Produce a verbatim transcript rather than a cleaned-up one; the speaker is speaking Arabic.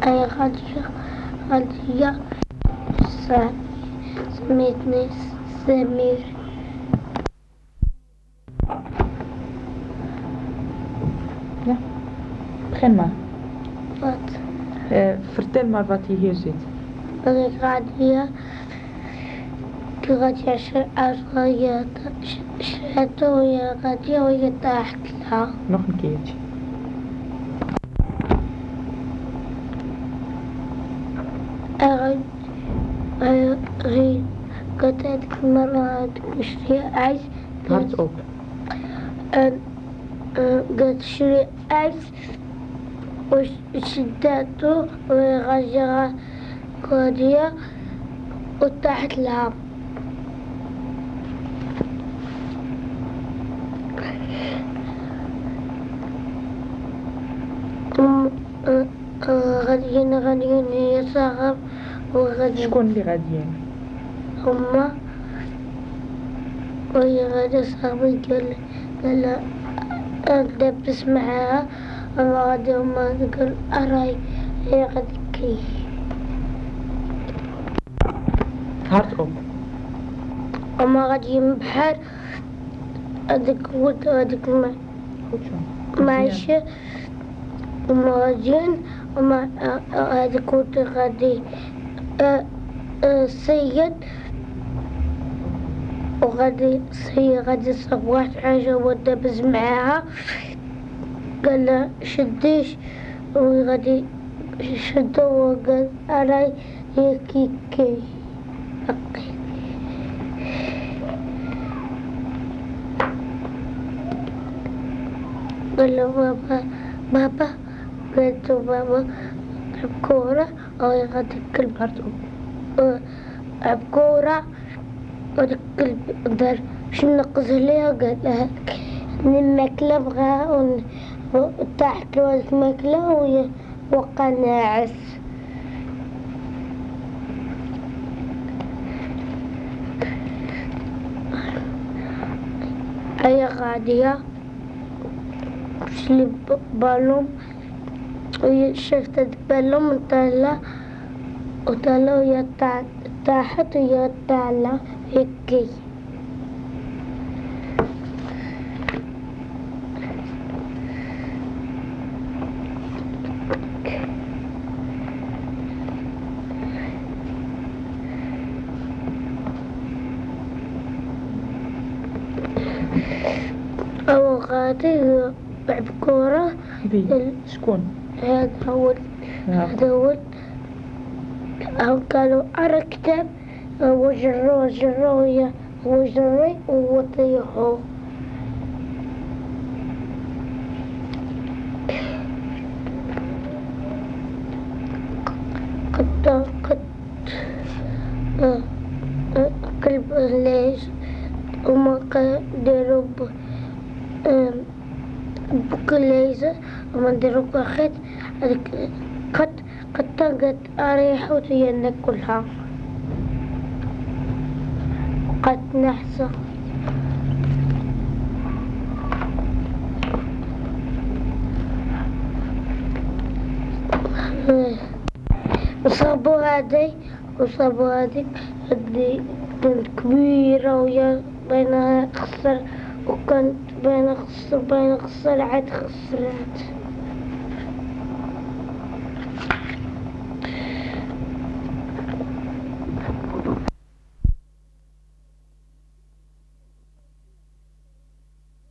أي غادية غادية سميتني سمير. Ja, begin maar. Wat? Uh, vertel maar wat je hier ziet. Ik ga hier. Ik ga hier uitgaan. Shadow, je gaat hier je taart. Nog een keertje. Er gaat het maar uit je ijs. Hardop. En gaat je ijs. وشدته ويغير كودية وتحت لها. غاديين غاديين هي صاغر وغادي. شكون اللي غاديين؟ هما. وهي غادي صاحبي قال قال دبس معاها. غادي هما قال أراي هي غادي كي. Hardop. هما غاديين بحال هاديك ود هاديك ما ماشي. هما غاديين هما هاديك ود غادي السيد وغادي السيد غادي يصاوب واحد حاجة ودابز معاها. قال شديش وغادي شدو وقال أراي هي كي كي. قال له بابا بابا قلت له بابا بكورة أو غادي الكلب بكورة غادي الكلب دار شنو نقص عليها. قال لها الماكلة بغاها وطاحت له الماكلة وهي وقع ناعس. هي غادية شلي بالوم وهي شافت البالوم طالع وطالع وهي طاحت وهي طالعة هيكي. أو غادي يلعب كورة. شكون؟ هذا هو هذا هو قالوا أرى كتاب وجروه جروه وجري وطيحوه. قد قد كلب ليش وما قدروا بكليزة وما نديرو كخيط. قد قد قد أريح وتينا كلها قد نحسه. وصابوا هادي وصابوا هاديك هادي كانت كبيرة ويا بينها خسر وكانت بين خسر بين خسر عاد خسرات.